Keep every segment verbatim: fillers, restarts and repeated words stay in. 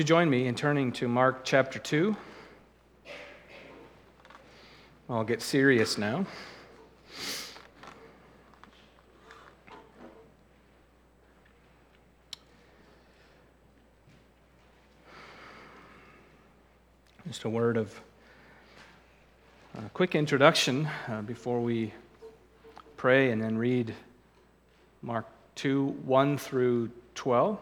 You join me in turning to Mark chapter two. I'll get serious now. Just a word of a quick introduction uh, before we pray and then read Mark two, one through twelve.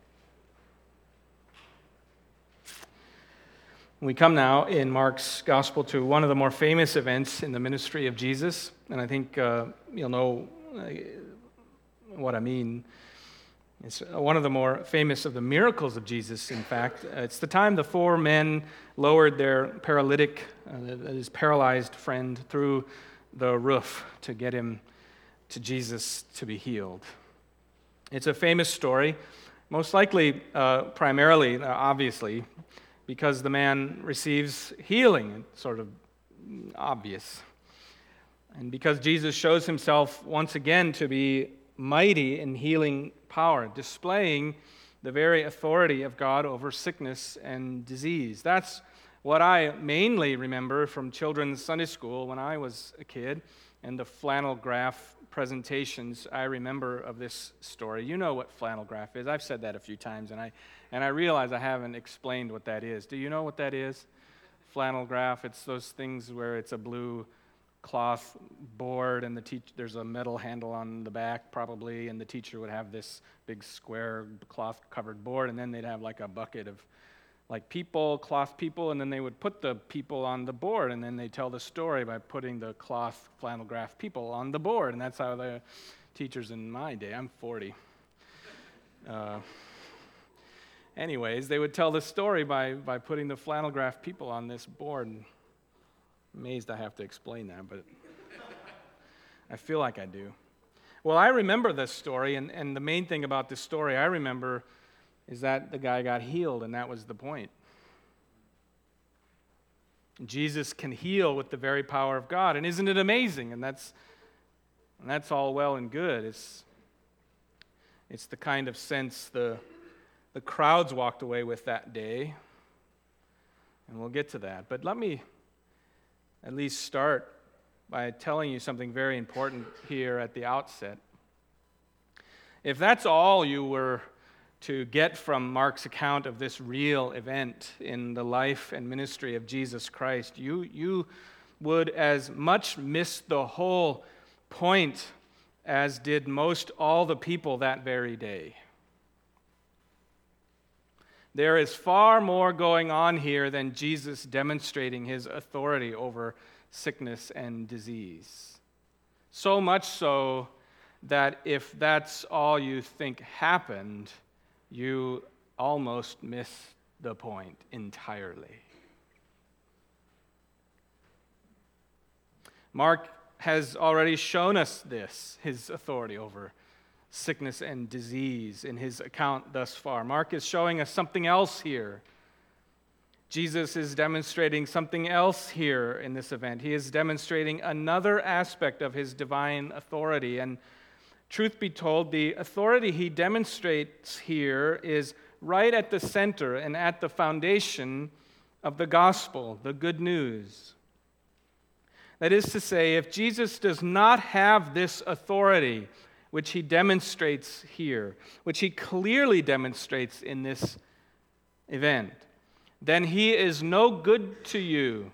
We come now in Mark's gospel to one of the more famous events in the ministry of Jesus, and I think uh, you'll know uh, what I mean. It's one of the more famous of the miracles of Jesus, in fact. Uh, it's the time the four men lowered their paralytic, uh, his paralyzed friend, through the roof to get him to Jesus to be healed. It's a famous story, most likely, uh, primarily, uh, obviously, because the man receives healing. It's sort of obvious. And because Jesus shows himself once again to be mighty in healing power, displaying the very authority of God over sickness and disease. That's what I mainly remember from children's Sunday school when I was a kid, and the flannel graph presentations I remember of this story. You know what flannel graph is. I've said that a few times, and I and I realize I haven't explained what that is. Do you know what that is? Flannel graph, it's those things where it's a blue cloth board, and the teach, there's a metal handle on the back probably, and the teacher would have this big square cloth-covered board, and then they'd have like a bucket of like people, cloth people, and then they would put the people on the board, and then they tell the story by putting the cloth flannel graph people on the board, and that's how the teachers in my day, I'm forty. Uh, anyways, they would tell the story by, by putting the flannel graph people on this board. I'm amazed I have to explain that, but I feel like I do. Well, I remember this story, and, and the main thing about this story I remember is that the guy got healed, and that was the point. Jesus can heal with the very power of God, and isn't it amazing? And that's and that's all well and good. It's it's the kind of sense the the crowds walked away with that day, and we'll get to that. But let me at least start by telling you something very important here at the outset. If that's all you were to get from Mark's account of this real event in the life and ministry of Jesus Christ, you, you would as much miss the whole point as did most all the people that very day. There is far more going on here than Jesus demonstrating his authority over sickness and disease. So much so that if that's all you think happened, you almost miss the point entirely. Mark has already shown us this, his authority over sickness and disease in his account thus far. Mark is showing us something else here. Jesus is demonstrating something else here in this event. He is demonstrating another aspect of his divine authority. And truth be told, the authority he demonstrates here is right at the center and at the foundation of the gospel, the good news. That is to say, if Jesus does not have this authority, which he demonstrates here, which he clearly demonstrates in this event, then he is no good to you.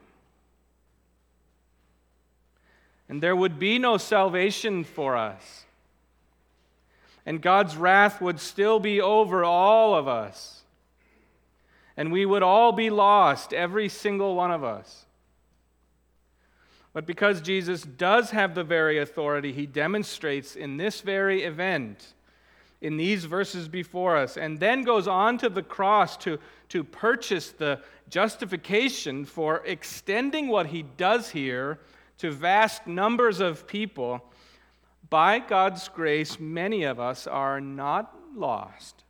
And there would be no salvation for us. And God's wrath would still be over all of us. And we would all be lost, every single one of us. But because Jesus does have the very authority he demonstrates in this very event, in these verses before us, and then goes on to the cross to, to purchase the justification for extending what he does here to vast numbers of people, by God's grace, many of us are not lost.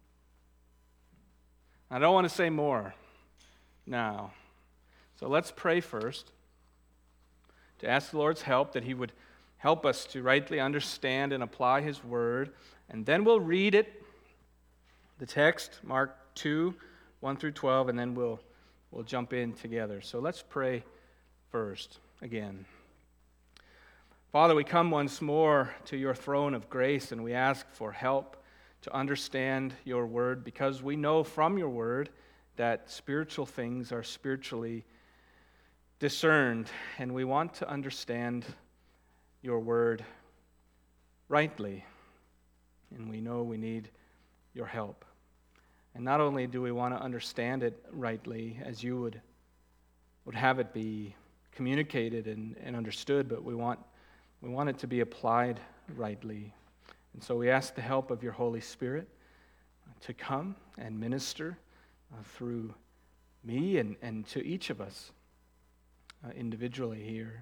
I don't want to say more now. So let's pray first to ask the Lord's help, that he would help us to rightly understand and apply his word. And then we'll read it, the text, Mark two, one through twelve, and then we'll we'll jump in together. So let's pray first again. Father, we come once more to your throne of grace, and we ask for help to understand your word, because we know from your word that spiritual things are spiritually discerned, and we want to understand your word rightly, and we know we need your help. And not only do we want to understand it rightly as you would, would have it be communicated and, and understood, but we want we want it to be applied rightly. And so we ask the help of your Holy Spirit to come and minister uh, through me and, and to each of us uh, individually here.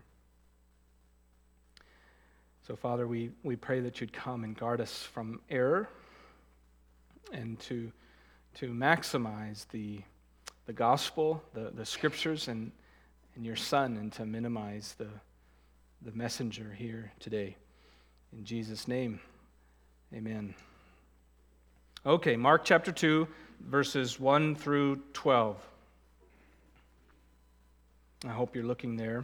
So, Father, we, we pray that you'd come and guard us from error and to, to maximize the, the gospel, the, the scriptures, and, and your Son, and to minimize the, the messenger here today. In Jesus' name, amen. Okay, Mark chapter two, verses one through twelve. I hope you're looking there.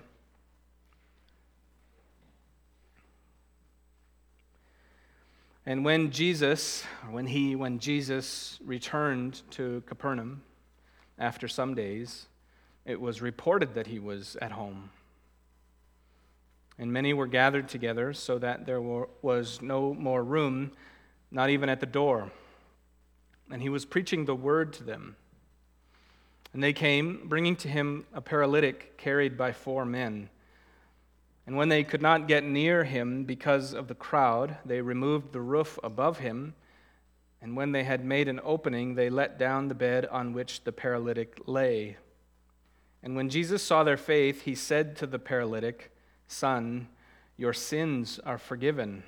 And when Jesus, when he, when Jesus returned to Capernaum after some days, it was reported that he was at home. And many were gathered together, so that there were, was no more room, not even at the door. And he was preaching the word to them. And they came, bringing to him a paralytic carried by four men. And when they could not get near him because of the crowd, they removed the roof above him. And when they had made an opening, they let down the bed on which the paralytic lay. And when Jesus saw their faith, he said to the paralytic, "Son, your sins are forgiven."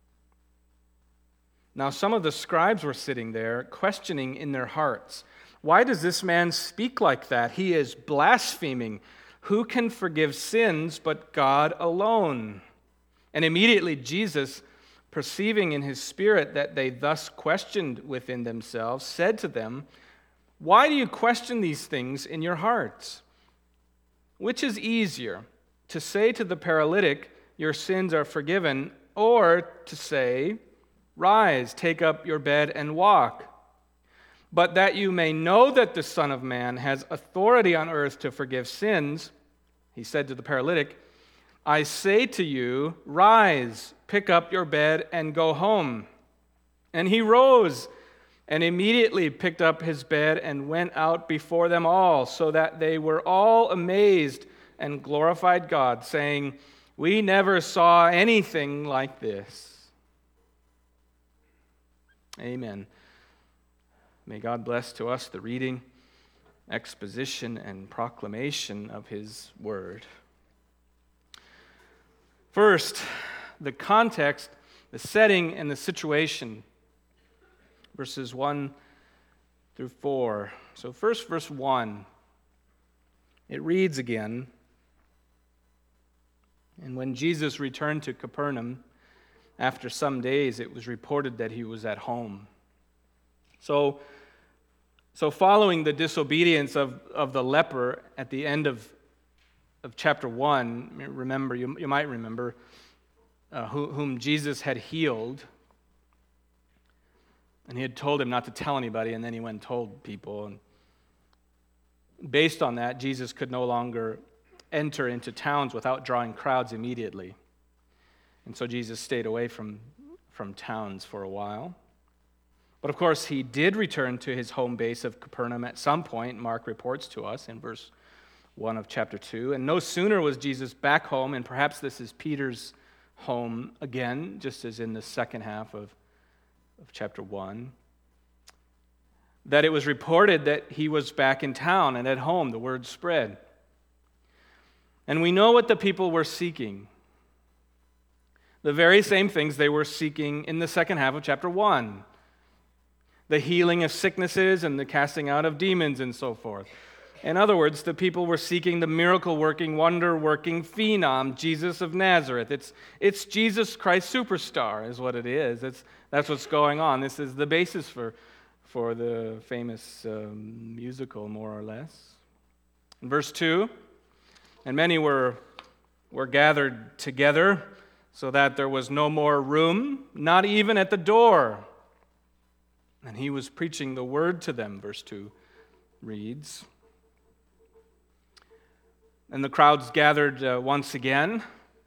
Now some of the scribes were sitting there, questioning in their hearts, "Why does this man speak like that? He is blaspheming. Who can forgive sins but God alone?" And immediately Jesus, perceiving in his spirit that they thus questioned within themselves, said to them, "Why do you question these things in your hearts? Which is easier, to say to the paralytic, 'Your sins are forgiven,' or to say, 'Rise, take up your bed and walk'? But that you may know that the Son of Man has authority on earth to forgive sins," he said to the paralytic, "I say to you, rise, pick up your bed, and go home." And he rose and immediately picked up his bed and went out before them all, so that they were all amazed and glorified God, saying, "We never saw anything like this." Amen. May God bless to us the reading, exposition, and proclamation of his word. First, the context, the setting, and the situation. Verses one through four. So first, verse one. It reads again, "And when Jesus returned to Capernaum, after some days, it was reported that he was at home." So, so following the disobedience of, of the leper at the end of, of chapter one, remember, you, you might remember, uh, who, whom Jesus had healed, and he had told him not to tell anybody, and then he went and told people. And based on that, Jesus could no longer enter into towns without drawing crowds immediately. And so Jesus stayed away from, from towns for a while. But of course, he did return to his home base of Capernaum at some point, Mark reports to us in verse one of chapter two. And no sooner was Jesus back home, and perhaps this is Peter's home again, just as in the second half of, of chapter one, that it was reported that he was back in town and at home. The word spread. And we know what the people were seeking. The very same things they were seeking in the second half of chapter one. The healing of sicknesses and the casting out of demons and so forth. In other words, the people were seeking the miracle-working, wonder-working phenom, Jesus of Nazareth. It's, it's Jesus Christ superstar is what it is. It's, that's what's going on. This is the basis for, for the famous um, musical, more or less. In verse two, and many were, were gathered together, so that there was no more room, not even at the door. And he was preaching the word to them, verse two reads. And the crowds gathered uh, once again.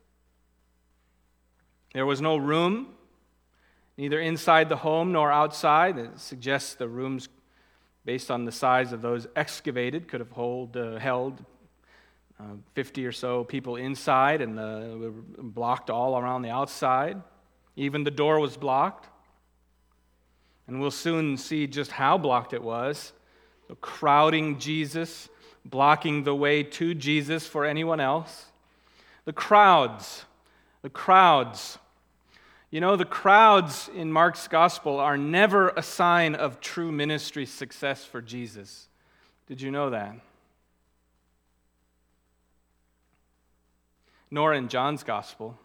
There was no room, neither inside the home nor outside. It suggests the rooms, based on the size of those excavated, could have hold, uh, held uh, fifty or so people inside, and the, were blocked all around the outside. Even the door was blocked. And we'll soon see just how blocked it was. So crowding Jesus, blocking the way to Jesus for anyone else. The crowds, the crowds. You know, the crowds in Mark's gospel are never a sign of true ministry success for Jesus. Did you know that? Nor in John's gospel.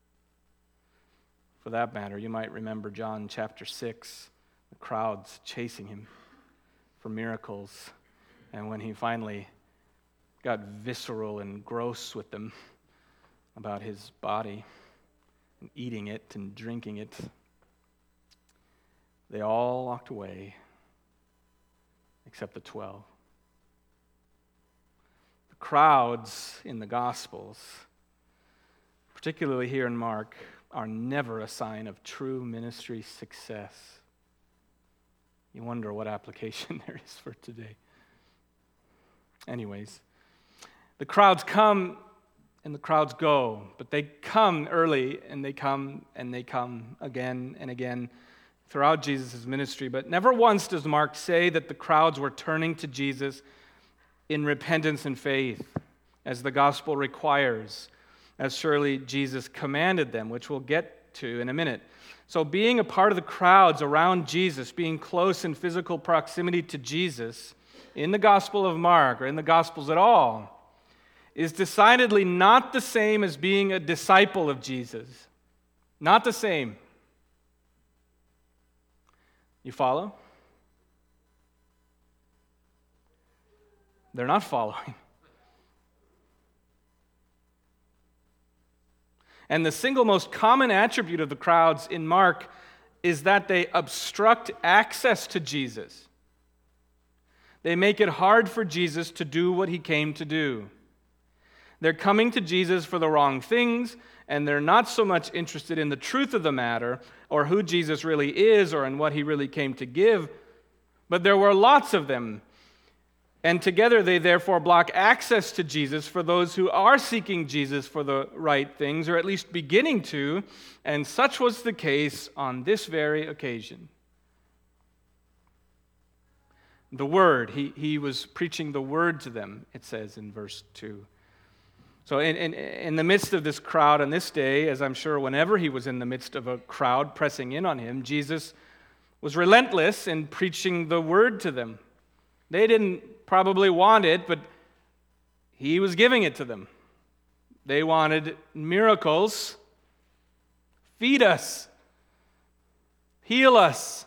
For that matter, you might remember John chapter six. The crowds chasing him for miracles. And when he finally got visceral and gross with them about his body and eating it and drinking it, they all walked away except the twelve. The crowds in the Gospels, particularly here in Mark, are never a sign of true ministry success. You wonder what application there is for today. Anyways, the crowds come and the crowds go, but they come early and they come and they come again and again throughout Jesus' ministry. But never once does Mark say that the crowds were turning to Jesus in repentance and faith, as the gospel requires, as surely Jesus commanded them, which we'll get to in a minute. So being a part of the crowds around Jesus, being close in physical proximity to Jesus, in the Gospel of Mark, or in the Gospels at all, is decidedly not the same as being a disciple of Jesus. Not the same. You follow? They're not following. And the single most common attribute of the crowds in Mark is that they obstruct access to Jesus. They make it hard for Jesus to do what he came to do. They're coming to Jesus for the wrong things, and they're not so much interested in the truth of the matter, or who Jesus really is, or in what he really came to give. But there were lots of them. And together they therefore block access to Jesus for those who are seeking Jesus for the right things, or at least beginning to, and such was the case on this very occasion. The word, he, he was preaching the word to them, it says in verse two. So in, in, in the midst of this crowd on this day, as I'm sure whenever he was in the midst of a crowd pressing in on him, Jesus was relentless in preaching the word to them. They didn't probably want it, but he was giving it to them. They wanted miracles. Feed us. Heal us.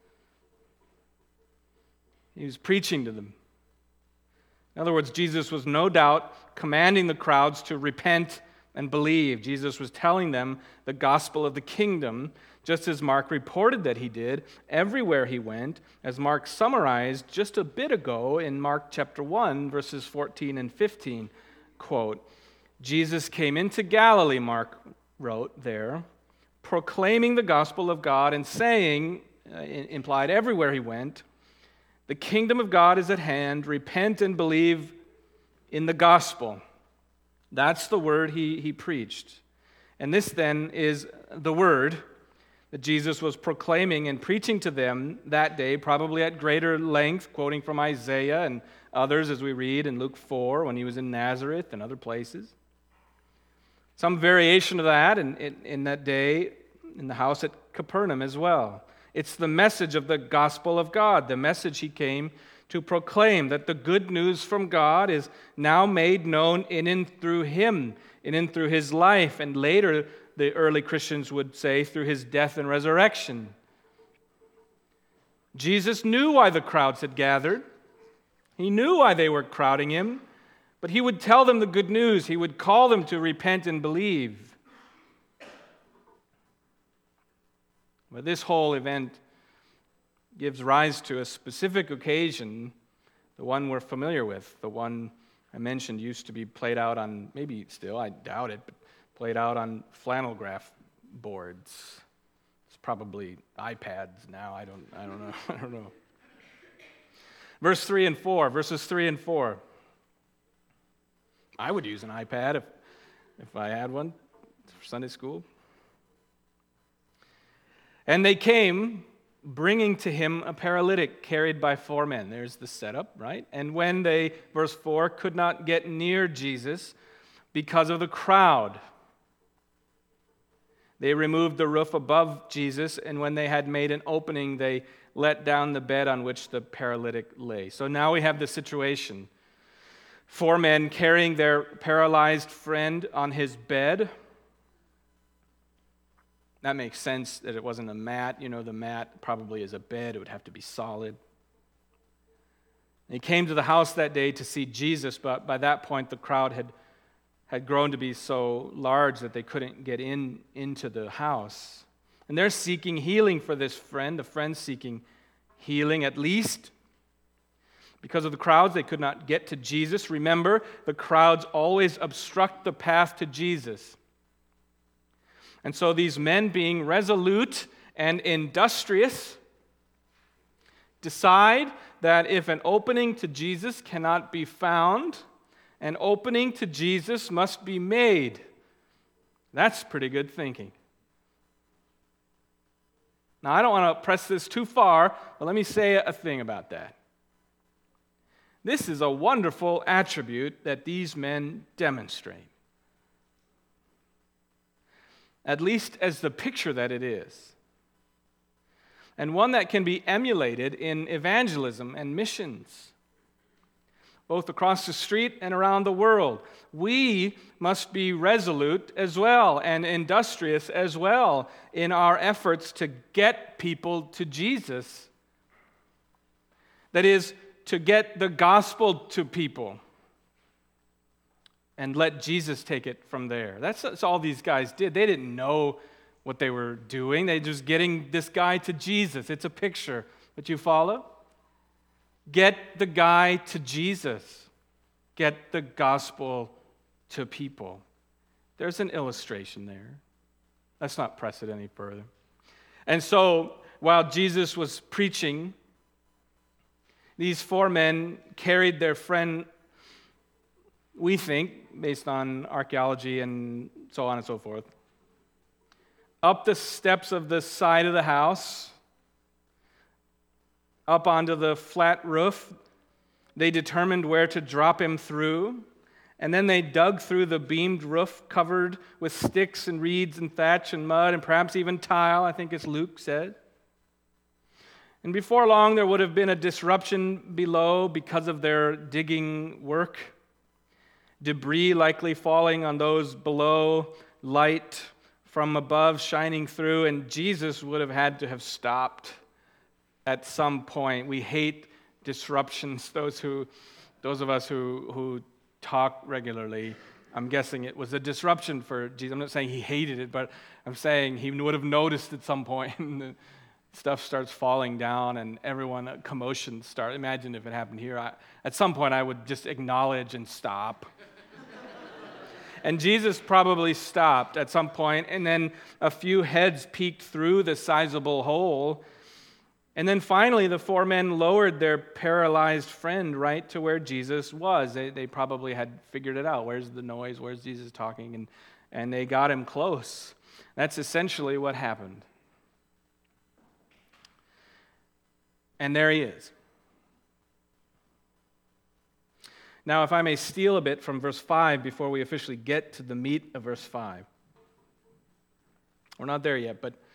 He was preaching to them. In other words, Jesus was no doubt commanding the crowds to repent and believe. Jesus was telling them the gospel of the kingdom, just as Mark reported that he did everywhere he went, as Mark summarized just a bit ago in Mark chapter one, verses fourteen and fifteen. Quote, Jesus came into Galilee, Mark wrote there, proclaiming the gospel of God and saying, uh, implied everywhere he went, the kingdom of God is at hand, repent and believe in the gospel. That's the word he, he preached. And this then is the word that Jesus was proclaiming and preaching to them that day, probably at greater length, quoting from Isaiah and others as we read in Luke four when he was in Nazareth and other places. Some variation of that in, in, in that day in the house at Capernaum as well. It's the message of the gospel of God, the message he came to proclaim, that the good news from God is now made known in and through him, in and through his life, and later the early Christians would say through his death and resurrection. Jesus knew why the crowds had gathered. He knew why they were crowding him, but he would tell them the good news. He would call them to repent and believe. But this whole event gives rise to a specific occasion, the one we're familiar with, the one I mentioned used to be played out on, maybe still, I doubt it, but played out on flannel graph boards. It's probably iPads now. I don't, I don't know. I don't know. Verse three and four, verses three and four. I would use an iPad if, if I had one for Sunday school. And they came, bringing to him a paralytic carried by four men. There's the setup, right? And when they, verse four, could not get near Jesus because of the crowd, they removed the roof above Jesus, and when they had made an opening, they let down the bed on which the paralytic lay. So now we have the situation. Four men carrying their paralyzed friend on his bed. That makes sense that it wasn't a mat. You know, the mat probably is a bed. It would have to be solid. They came to the house that day to see Jesus, but by that point the crowd had, had grown to be so large that they couldn't get in into the house. And they're seeking healing for this friend. The friend's seeking healing at least. Because of the crowds, they could not get to Jesus. Remember, the crowds always obstruct the path to Jesus. And so these men, being resolute and industrious, decide that if an opening to Jesus cannot be found, an opening to Jesus must be made. That's pretty good thinking. Now, I don't want to press this too far, but let me say a thing about that. This is a wonderful attribute that these men demonstrate. At least as the picture that it is. And one that can be emulated in evangelism and missions, both across the street and around the world. We must be resolute as well and industrious as well in our efforts to get people to Jesus. That is, to get the gospel to people and let Jesus take it from there. That's, that's all these guys did. They didn't know what they were doing. They were just getting this guy to Jesus. It's a picture. But you follow? Get the guy to Jesus. Get the gospel to people. There's an illustration there. Let's not press it any further. And so, while Jesus was preaching, these four men carried their friend, we think, based on archaeology and so on and so forth, up the steps of the side of the house, up onto the flat roof. They determined where to drop him through, and then they dug through the beamed roof covered with sticks and reeds and thatch and mud and perhaps even tile, I think as Luke said. And before long, there would have been a disruption below because of their digging work. Debris likely falling on those below, light from above shining through, and Jesus would have had to have stopped at some point. We hate disruptions. Those who, those of us who, who talk regularly, I'm guessing it was a disruption for Jesus. I'm not saying he hated it, but I'm saying he would have noticed at some point and stuff starts falling down and everyone, a commotion starts. Imagine if it happened here. I, at some point, I would just acknowledge and stop. And Jesus probably stopped at some point, and then a few heads peeked through the sizable hole. And then finally, the four men lowered their paralyzed friend right to where Jesus was. They, they probably had figured it out. Where's the noise? Where's Jesus talking? And, and they got him close. That's essentially what happened. And there he is. Now, if I may steal a bit from verse five before we officially get to the meat of verse five. We're not there yet, but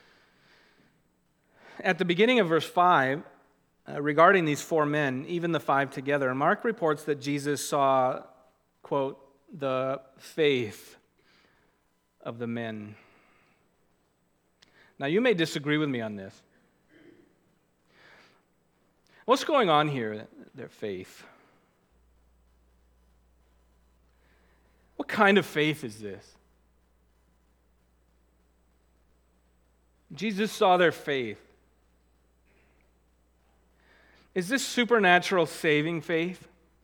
at the beginning of verse five, uh, regarding these four men, even the five together, Mark reports that Jesus saw, quote, the faith of the men. Now, you may disagree with me on this. What's going on here? Their faith. What kind of faith is this? Jesus saw their faith. Is this supernatural saving faith?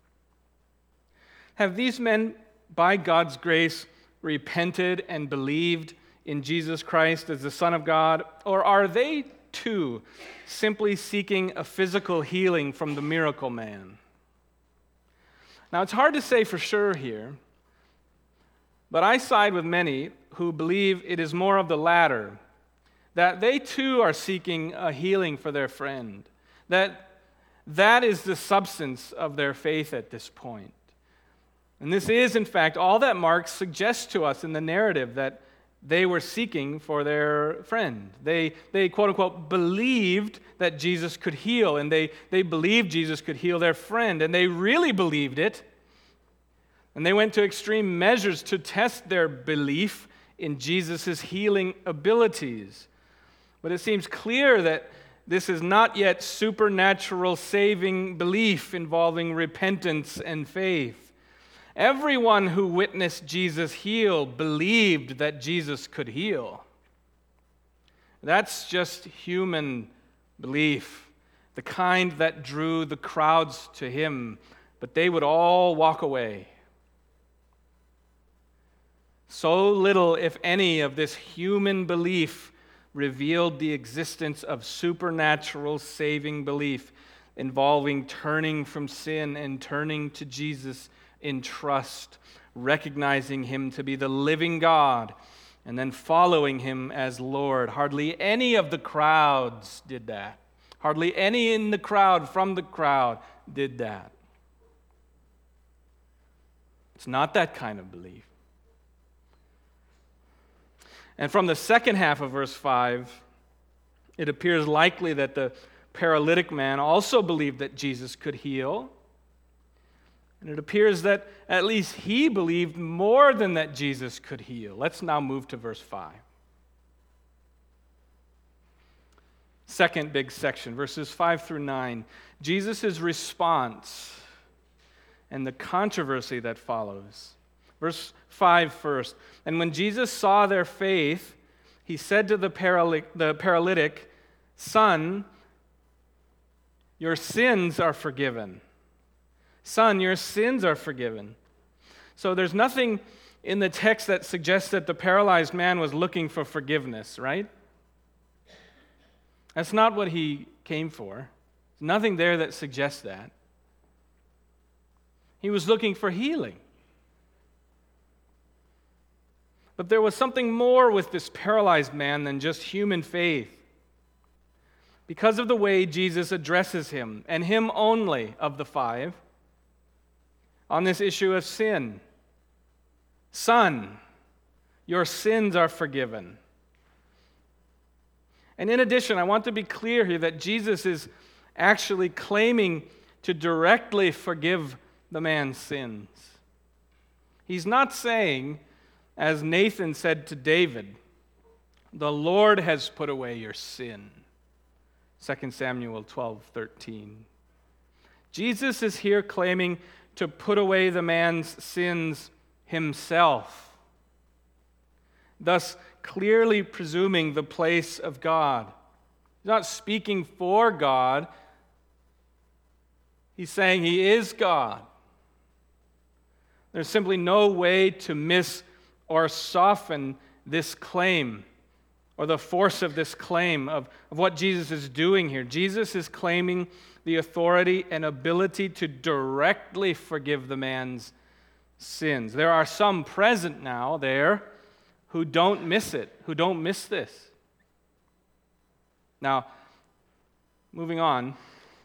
Have these men, by God's grace, repented and believed in Jesus Christ as the Son of God? Or are they, too, simply seeking a physical healing from the miracle man? Now, it's hard to say for sure here, but I side with many who believe it is more of the latter, that they too are seeking a healing for their friend, that that is the substance of their faith at this point. And this is, in fact, all that Mark suggests to us in the narrative that they were seeking for their friend. They, they quote unquote, believed that Jesus could heal, and they, they believed Jesus could heal their friend, and they really believed it. And they went to extreme measures to test their belief in Jesus' healing abilities. But it seems clear that this is not yet supernatural saving belief involving repentance and faith. Everyone who witnessed Jesus heal believed that Jesus could heal. That's just human belief, the kind that drew the crowds to him, but they would all walk away. So little, if any, of this human belief revealed the existence of supernatural saving belief involving turning from sin and turning to Jesus in trust, recognizing him to be the living God, and then following him as Lord. Hardly any of the crowds did that. Hardly any in the crowd, from the crowd, did that. It's not that kind of belief. And from the second half of verse five, it appears likely that the paralytic man also believed that Jesus could heal. And it appears that at least he believed more than that Jesus could heal. Let's now move to verse five. Second big section, verses five through nine. Jesus' response and the controversy that follows. Verse five first. And when Jesus saw their faith, he said to the paralytic, the paralytic, "Son, your sins are forgiven." Son, your sins are forgiven. So there's nothing in the text that suggests that the paralyzed man was looking for forgiveness, right? That's not what he came for. There's nothing there that suggests that. He was looking for healing. But there was something more with this paralyzed man than just human faith. Because of the way Jesus addresses him, and him only of the five, on this issue of sin. Son, your sins are forgiven. And in addition, I want to be clear here that Jesus is actually claiming to directly forgive the man's sins. He's not saying, as Nathan said to David, "The Lord has put away your sin." Second Samuel twelve thirteen. Jesus is here claiming to put away the man's sins himself, thus clearly presuming the place of God. He's not speaking for God. He's saying he is God. There's simply no way to miss or soften this claim or the force of this claim of, of what Jesus is doing here. Jesus is claiming the authority and ability to directly forgive the man's sins. There are some present now there who don't miss it, who don't miss this. Now, moving on,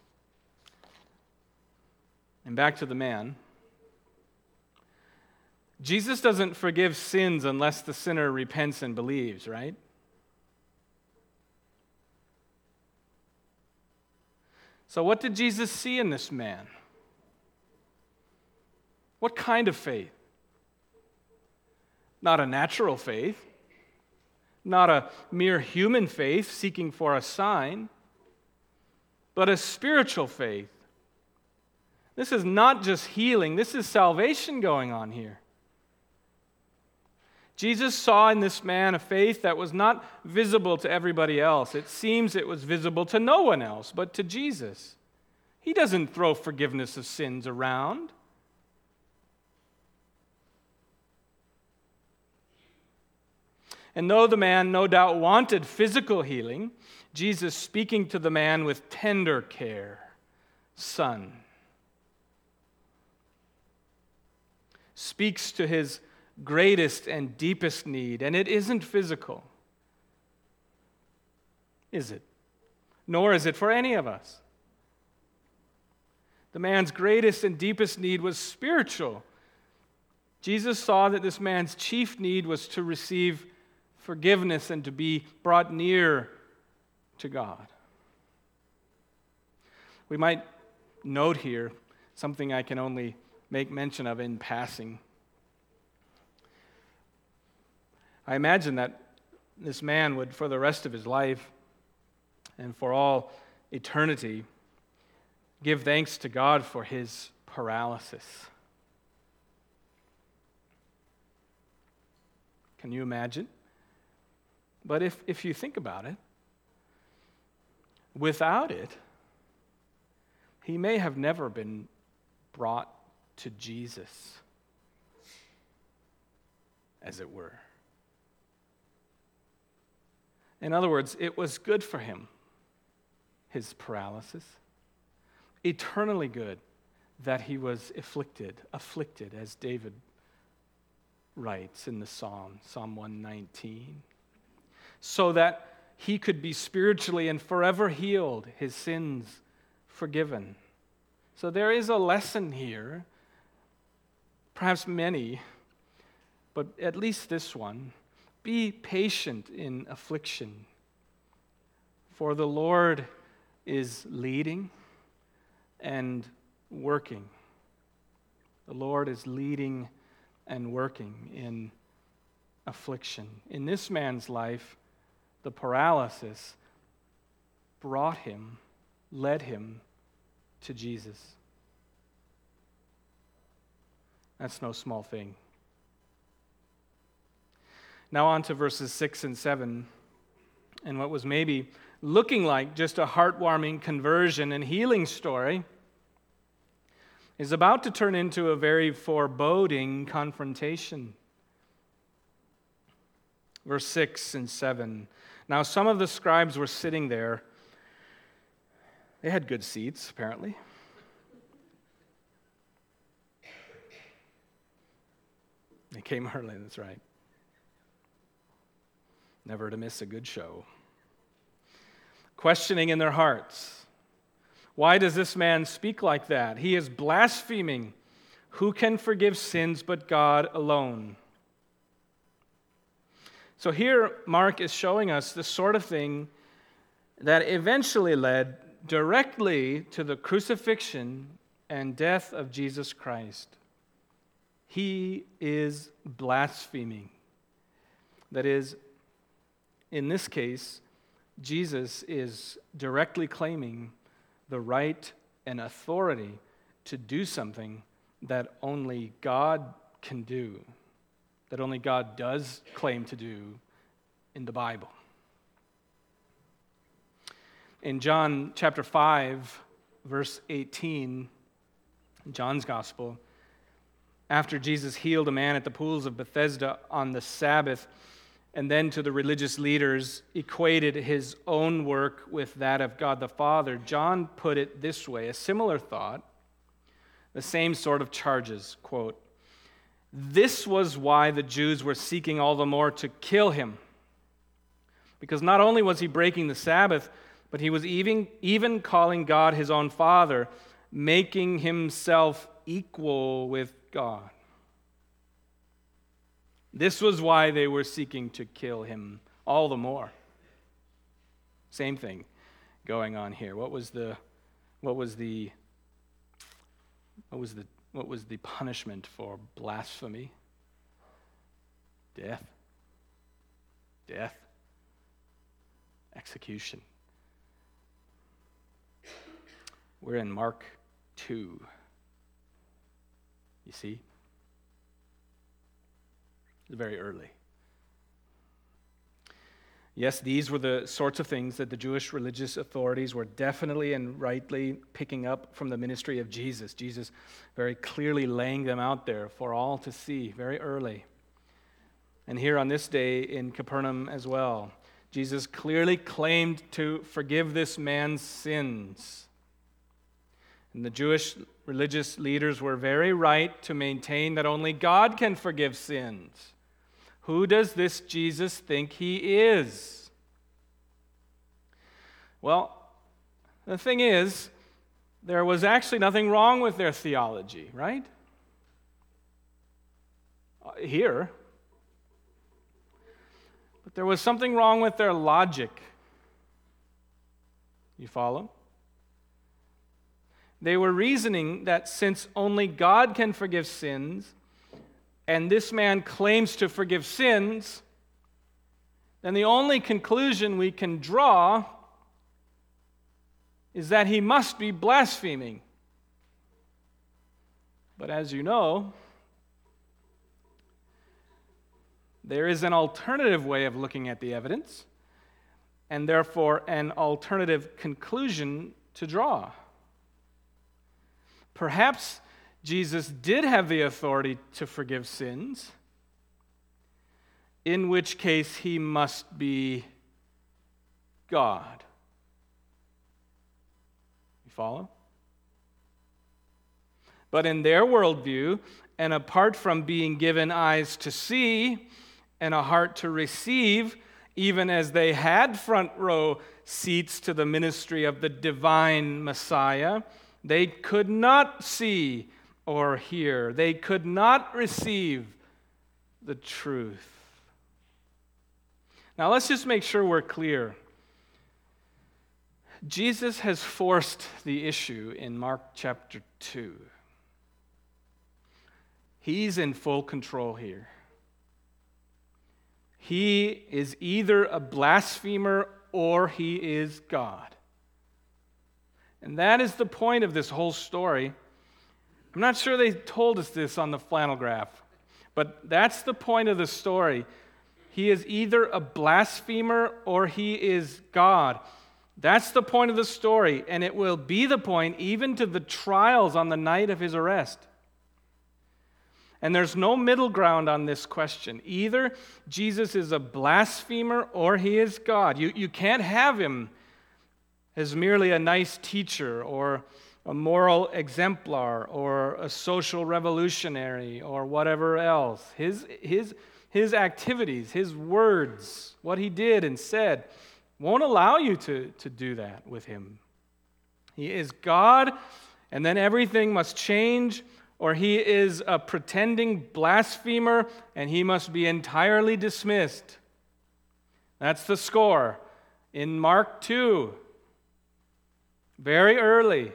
and back to the man. Jesus doesn't forgive sins unless the sinner repents and believes, right? So what did Jesus see in this man? What kind of faith? Not a natural faith, not a mere human faith seeking for a sign, but a spiritual faith. This is not just healing, this is salvation going on here. Jesus saw in this man a faith that was not visible to everybody else. It seems it was visible to no one else but to Jesus. He doesn't throw forgiveness of sins around. And though the man no doubt wanted physical healing, Jesus, speaking to the man with tender care, son, speaks to his greatest and deepest need, and it isn't physical, is it? Nor is it for any of us. The man's greatest and deepest need was spiritual. Jesus saw that this man's chief need was to receive forgiveness and to be brought near to God. We might note here something I can only make mention of in passing. I imagine that this man would, for the rest of his life and for all eternity, give thanks to God for his paralysis. Can you imagine? But if, if you think about it, without it, he may have never been brought to Jesus, as it were. In other words, it was good for him, his paralysis, eternally good that he was afflicted, afflicted, as David writes in the Psalm, Psalm one nineteen, so that he could be spiritually and forever healed, his sins forgiven. So there is a lesson here, perhaps many, but at least this one. Be patient in affliction, for the Lord is leading and working. The Lord is leading and working in affliction. In this man's life, the paralysis brought him, led him to Jesus. That's no small thing. Now on to verses six and seven, and what was maybe looking like just a heartwarming conversion and healing story is about to turn into a very foreboding confrontation. Verse six and seven. Now some of the scribes were sitting there. They had good seats, apparently. They came early, that's right. Never to miss a good show. Questioning in their hearts, why does this man speak like that? He is blaspheming. Who can forgive sins but God alone? So here, Mark is showing us the sort of thing that eventually led directly to the crucifixion and death of Jesus Christ. He is blaspheming. That is, in this case, Jesus is directly claiming the right and authority to do something that only God can do, that only God does claim to do in the Bible. In John chapter five, verse eighteen, John's Gospel, after Jesus healed a man at the pools of Bethesda on the Sabbath, and then to the religious leaders equated his own work with that of God the Father, John put it this way, a similar thought, the same sort of charges, quote, "This was why the Jews were seeking all the more to kill him, because not only was he breaking the Sabbath, but he was even, even calling God his own Father, making himself equal with God." This was why they were seeking to kill him all the more. Same thing going on here. What was the what was the what was the what was the punishment for blasphemy? Death. Death. Execution. We're in Mark two. You see? It's very early. Yes, these were the sorts of things that the Jewish religious authorities were definitely and rightly picking up from the ministry of Jesus. Jesus very clearly laying them out there for all to see very early. And here on this day in Capernaum as well, Jesus clearly claimed to forgive this man's sins. And the Jewish religious leaders were very right to maintain that only God can forgive sins. Who does this Jesus think he is? Well, the thing is, there was actually nothing wrong with their theology, right? Here. But there was something wrong with their logic. You follow? They were reasoning that since only God can forgive sins, and this man claims to forgive sins, then the only conclusion we can draw is that he must be blaspheming. But as you know, there is an alternative way of looking at the evidence, and therefore an alternative conclusion to draw. Perhaps Jesus did have the authority to forgive sins, in which case he must be God. You follow? But in their worldview, and apart from being given eyes to see and a heart to receive, even as they had front row seats to the ministry of the divine Messiah, they could not see or hear. They could not receive the truth. Now let's just make sure we're clear. Jesus has forced the issue in Mark chapter two. He's in full control here. He is either a blasphemer or he is God. And that is the point of this whole story. I'm not sure they told us this on the flannel graph, but that's the point of the story. He is either a blasphemer or he is God. That's the point of the story, and it will be the point even to the trials on the night of his arrest. And there's no middle ground on this question. Either Jesus is a blasphemer or he is God. You, you can't have him as merely a nice teacher or a moral exemplar or a social revolutionary or whatever else. His, his, his activities, his words, what he did and said won't allow you to, to do that with him. He is God, and then everything must change, or he is a pretending blasphemer, and he must be entirely dismissed. That's the score in Mark two, very early.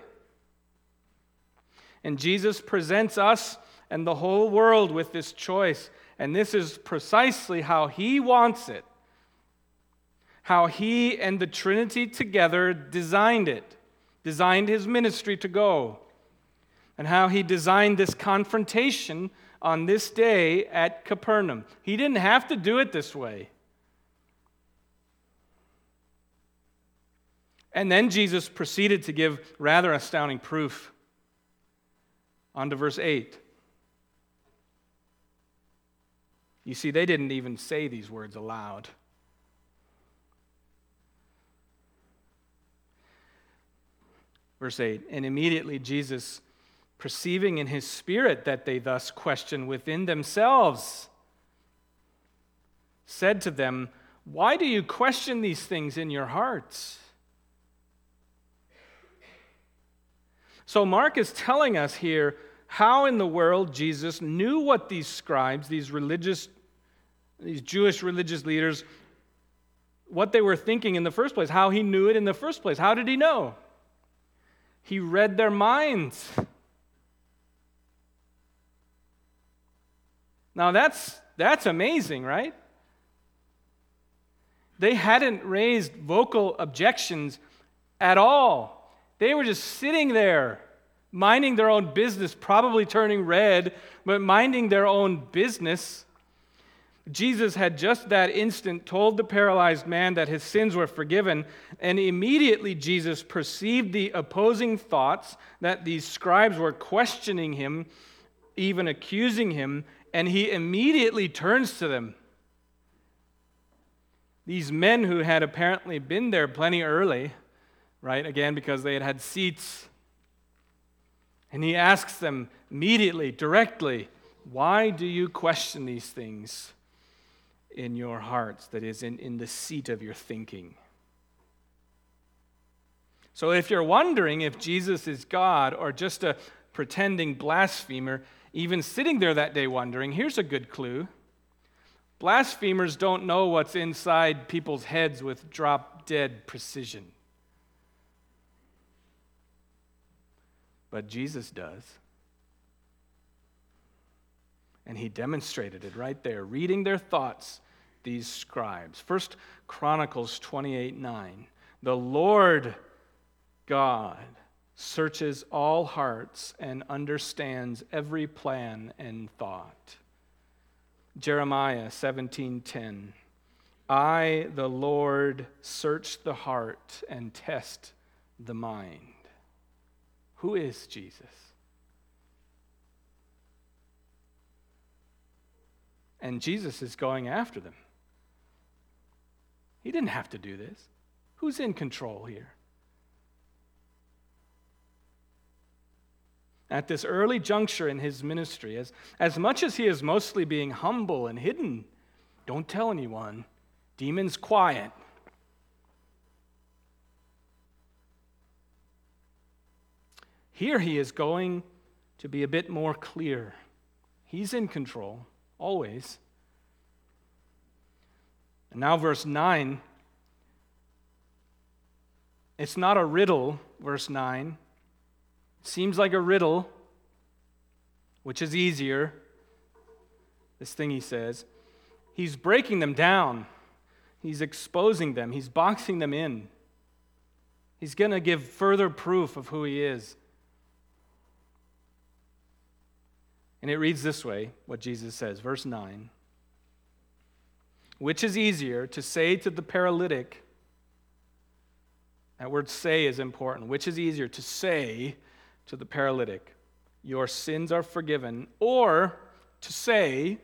And Jesus presents us and the whole world with this choice, and this is precisely how he wants it, how he and the Trinity together designed it, designed his ministry to go, and how he designed this confrontation on this day at Capernaum. He didn't have to do it this way. And then Jesus proceeded to give rather astounding proof. On to verse eight. You see, they didn't even say these words aloud. Verse eight, and immediately Jesus, perceiving in his spirit that they thus questioned within themselves, said to them, why do you question these things in your hearts? So Mark is telling us here how in the world Jesus knew what these scribes, these religious, these Jewish religious leaders, what they were thinking in the first place, how he knew it in the first place. How did he know? He read their minds. Now that's that's amazing, right? They hadn't raised vocal objections at all. They were just sitting there, minding their own business, probably turning red, but minding their own business. Jesus had just that instant told the paralyzed man that his sins were forgiven, and immediately Jesus perceived the opposing thoughts that these scribes were questioning him, even accusing him, and he immediately turns to them. These men who had apparently been there plenty early, right, again, because they had had seats, and he asks them immediately, directly, why do you question these things in your hearts, that is, in, in the seat of your thinking? So if you're wondering if Jesus is God or just a pretending blasphemer, even sitting there that day wondering, here's a good clue. Blasphemers don't know what's inside people's heads with drop-dead precision. But Jesus does. And he demonstrated it right there, reading their thoughts, these scribes. First Chronicles twenty-eight nine. The Lord God searches all hearts and understands every plan and thought. Jeremiah seventeen ten. I, the Lord, search the heart and test the mind. Who is Jesus? And Jesus is going after them. He didn't have to do this. Who's in control here? At this early juncture in his ministry, as, as much as he is mostly being humble and hidden, don't tell anyone, demons quiet. Here he is going to be a bit more clear. He's in control, always. And now verse nine, it's not a riddle, verse nine. Seems like a riddle, which is easier. This thing he says. He's breaking them down. He's exposing them. He's boxing them in. He's going to give further proof of who he is. And it reads this way, what Jesus says, verse nine. Which is easier, to say to the paralytic, that word say is important. Which is easier, to say to the paralytic, your sins are forgiven, or to say,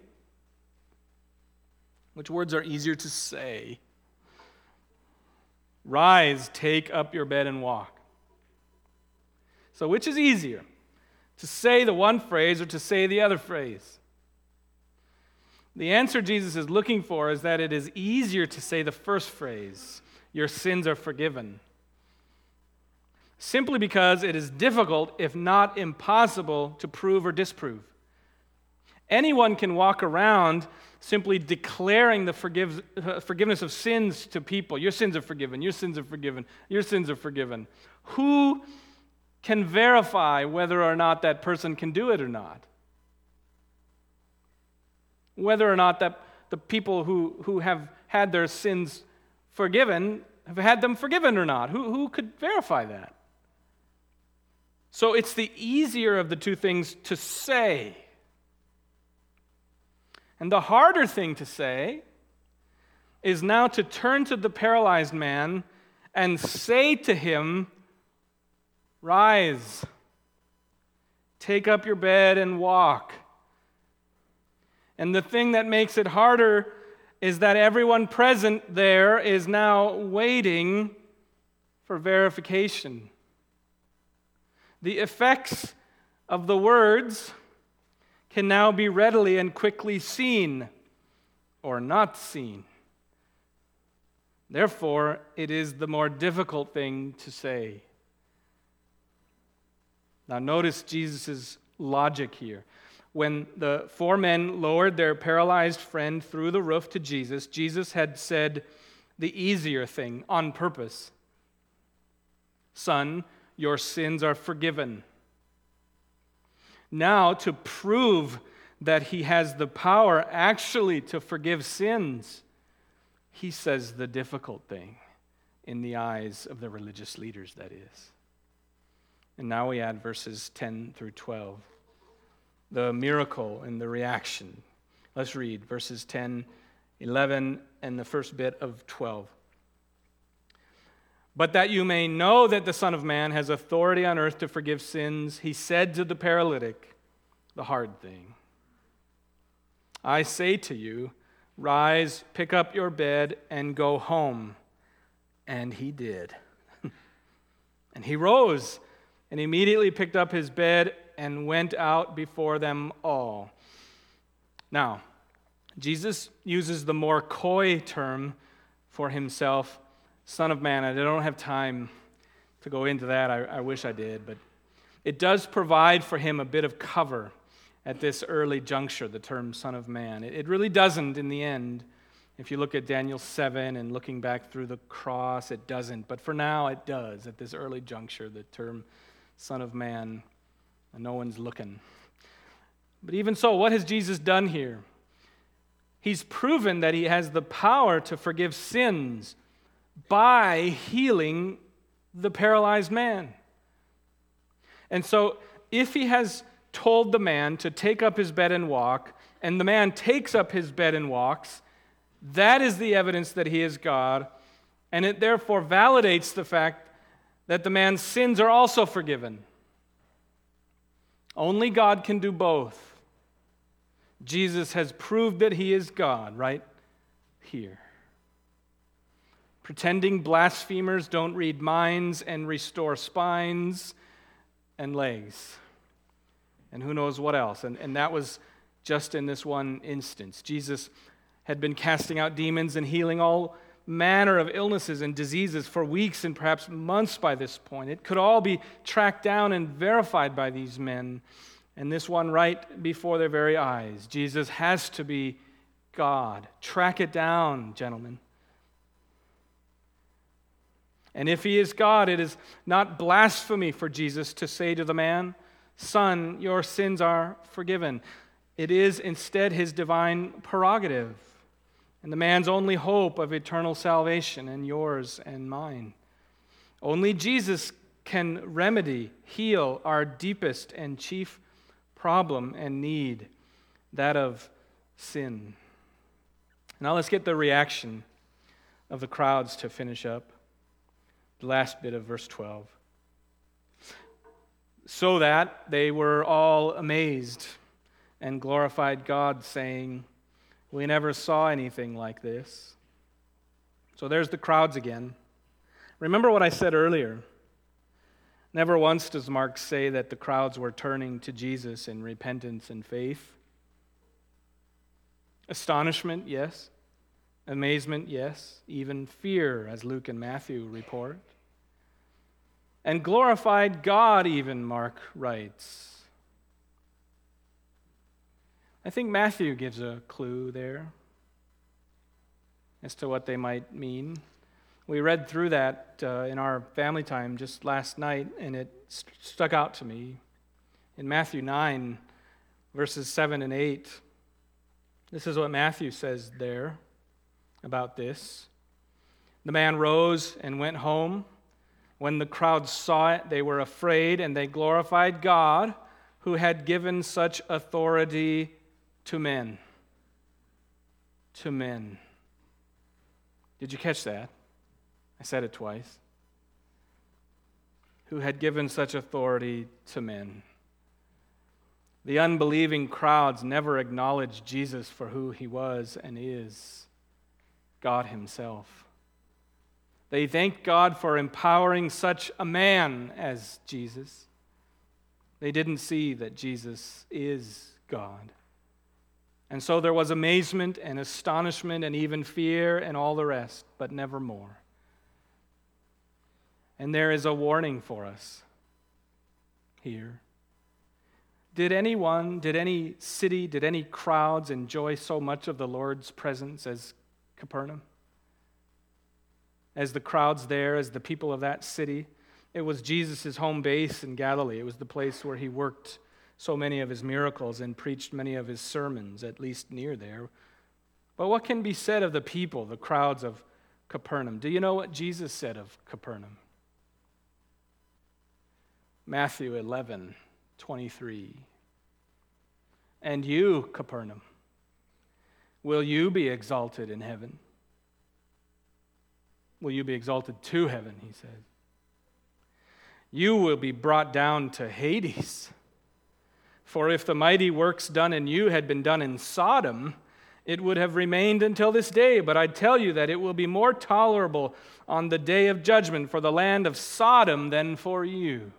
which words are easier to say? Rise, take up your bed and walk. So which is easier, to say the one phrase or to say the other phrase? The answer Jesus is looking for is that it is easier to say the first phrase, your sins are forgiven. Simply because it is difficult, if not impossible, to prove or disprove. Anyone can walk around simply declaring the forgive, uh, forgiveness of sins to people. Your sins are forgiven, your sins are forgiven, your sins are forgiven. Who can verify whether or not that person can do it or not? Whether or not that the people who, who have had their sins forgiven have had them forgiven or not. Who, who could verify that? So it's the easier of the two things to say. And the harder thing to say is now to turn to the paralyzed man and say to him, rise, take up your bed and walk. And the thing that makes it harder is that everyone present there is now waiting for verification. The effects of the words can now be readily and quickly seen or not seen. Therefore, it is the more difficult thing to say. Now, notice Jesus' logic here. When the four men lowered their paralyzed friend through the roof to Jesus, Jesus had said the easier thing on purpose. Son, your sins are forgiven. Now, to prove that he has the power actually to forgive sins, he says the difficult thing in the eyes of the religious leaders, that is. And now we add verses ten through twelve. The miracle and the reaction. Let's read verses ten, eleven, and the first bit of twelve. But that you may know that the Son of Man has authority on earth to forgive sins, he said to the paralytic, the hard thing, I say to you, rise, pick up your bed, and go home. And he did. And he rose and immediately picked up his bed and went out before them all. Now, Jesus uses the more coy term for himself, Son of Man. I don't have time to go into that. I, I wish I did, but it does provide for him a bit of cover at this early juncture, the term Son of Man. It, it really doesn't in the end. If you look at Daniel seven and looking back through the cross, it doesn't. But for now, it does. At this early juncture, the term Son of Man, and no one's looking. But even so, what has Jesus done here? He's proven that he has the power to forgive sins by healing the paralyzed man. And so, if he has told the man to take up his bed and walk, and the man takes up his bed and walks, that is the evidence that he is God, and it therefore validates the fact that the man's sins are also forgiven. Only God can do both. Jesus has proved that he is God right here. Pretending blasphemers don't read minds and restore spines and legs. And who knows what else. And, and that was just in this one instance. Jesus had been casting out demons and healing all manner of illnesses and diseases for weeks and perhaps months by this point. It could all be tracked down and verified by these men, and this one right before their very eyes. Jesus has to be God. Track it down, gentlemen. And if he is God, it is not blasphemy for Jesus to say to the man, Son, your sins are forgiven. It is instead his divine prerogative and the man's only hope of eternal salvation, and yours and mine. Only Jesus can remedy, heal our deepest and chief problem and need, that of sin. Now let's get the reaction of the crowds to finish up. The last bit of verse twelve. So that they were all amazed and glorified God, saying, we never saw anything like this. So there's the crowds again. Remember what I said earlier. Never once does Mark say that the crowds were turning to Jesus in repentance and faith. Astonishment, yes. Amazement, yes. Even fear, as Luke and Matthew report. And glorified God, even, Mark writes. I think Matthew gives a clue there as to what they might mean. We read through that uh, in our family time just last night, and it st- stuck out to me. In Matthew nine, verses seven and eight, this is what Matthew says there about this. The man rose and went home. When the crowd saw it, they were afraid, and they glorified God, who had given such authority to men. To men. Did you catch that? I said it twice. Who had given such authority to men. The unbelieving crowds never acknowledged Jesus for who he was and is, God himself. They thanked God for empowering such a man as Jesus. They didn't see that Jesus is God. And so there was amazement and astonishment and even fear and all the rest, but never more. And there is a warning for us here. Did anyone, did any city, did any crowds enjoy so much of the Lord's presence as Capernaum? As the crowds there, as the people of that city? It was Jesus' home base in Galilee. It was the place where he worked so many of his miracles and preached many of his sermons, at least near there. But what can be said of the people, the crowds of Capernaum? Do you know what Jesus said of Capernaum? Matthew eleven twenty-three. And you, Capernaum, will you be exalted in heaven? Will you be exalted to heaven, he says. You will be brought down to Hades. For if the mighty works done in you had been done in Sodom, it would have remained until this day. But I tell you that it will be more tolerable on the day of judgment for the land of Sodom than for you.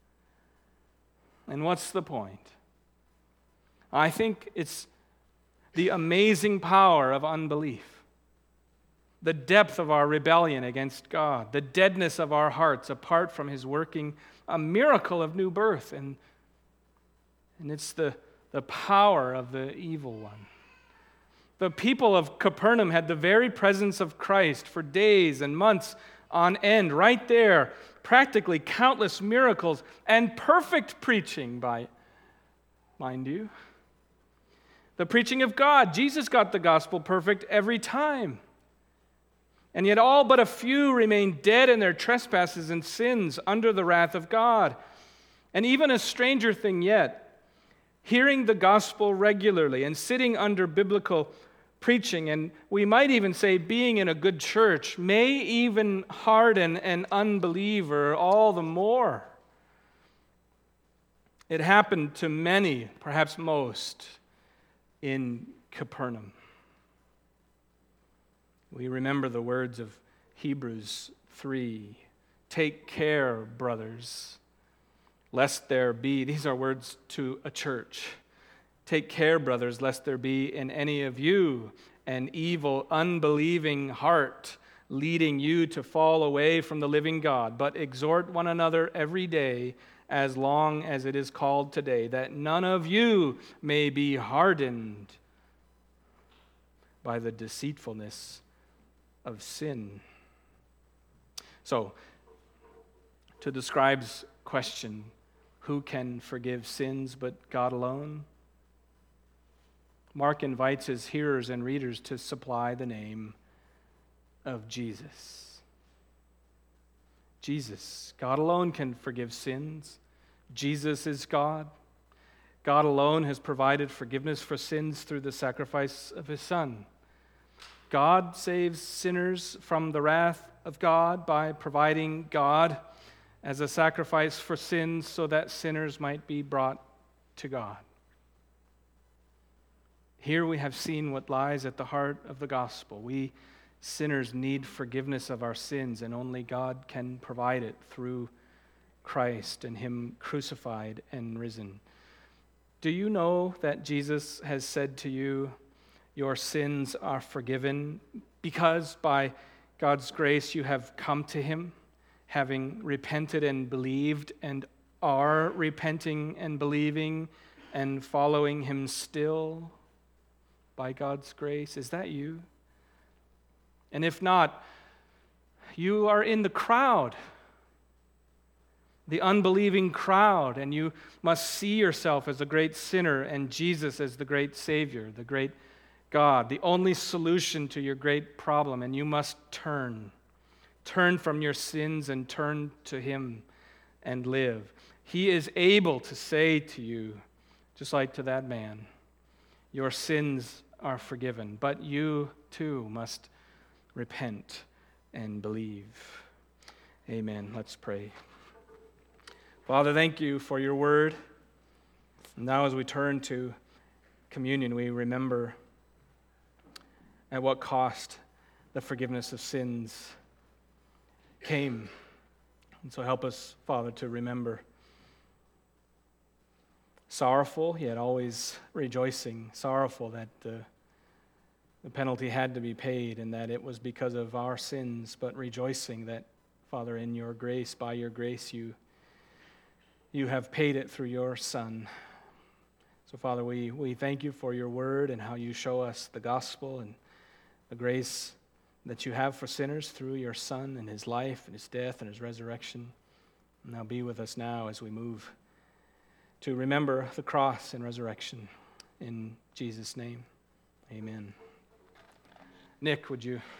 And what's the point? I think it's the amazing power of unbelief, the depth of our rebellion against God, the deadness of our hearts apart from His working a miracle of new birth, and, and it's the, the power of the evil one. The people of Capernaum had the very presence of Christ for days and months on end, right there, practically countless miracles and perfect preaching by, mind you, the preaching of God. Jesus got the gospel perfect every time. And yet all but a few remained dead in their trespasses and sins under the wrath of God. And even a stranger thing yet, hearing the gospel regularly and sitting under biblical preaching, and we might even say being in a good church, may even harden an unbeliever all the more. It happened to many, perhaps most, in Capernaum. We remember the words of Hebrews three. Take care, brothers, lest there be, these are words to a church. Take care, brothers, lest there be in any of you an evil, unbelieving heart leading you to fall away from the living God. But exhort one another every day, as long as it is called today, that none of you may be hardened by the deceitfulness of sin. So, to the scribe's question, who can forgive sins but God alone? Mark invites his hearers and readers to supply the name of Jesus. Jesus. God alone can forgive sins. Jesus is God. God alone has provided forgiveness for sins through the sacrifice of His Son. God saves sinners from the wrath of God by providing God as a sacrifice for sins so that sinners might be brought to God. Here we have seen what lies at the heart of the gospel. We sinners need forgiveness of our sins, and only God can provide it through Christ and Him crucified and risen. Do you know that Jesus has said to you, your sins are forgiven because by God's grace you have come to Him, having repented and believed, and are repenting and believing and following Him still by God's grace? Is that you? And if not, you are in the crowd, the unbelieving crowd, and you must see yourself as a great sinner and Jesus as the great Savior, the great God, the only solution to your great problem, and you must turn. Turn from your sins and turn to Him and live. He is able to say to you, just like to that man, your sins are forgiven, but you too must repent and believe. Amen. Let's pray. Father, thank you for your word. Now as we turn to communion, we remember at what cost the forgiveness of sins came. And so help us, Father, to remember. Sorrowful, yet always rejoicing. Sorrowful that the, the penalty had to be paid and that it was because of our sins, but rejoicing that, Father, in your grace, by your grace, you, you have paid it through your Son. So, Father, we, we thank you for your word and how you show us the gospel and the grace that you have for sinners through your Son and His life and His death and His resurrection. Now be with us now as we move to remember the cross and resurrection. In Jesus' name, amen. Nick, would you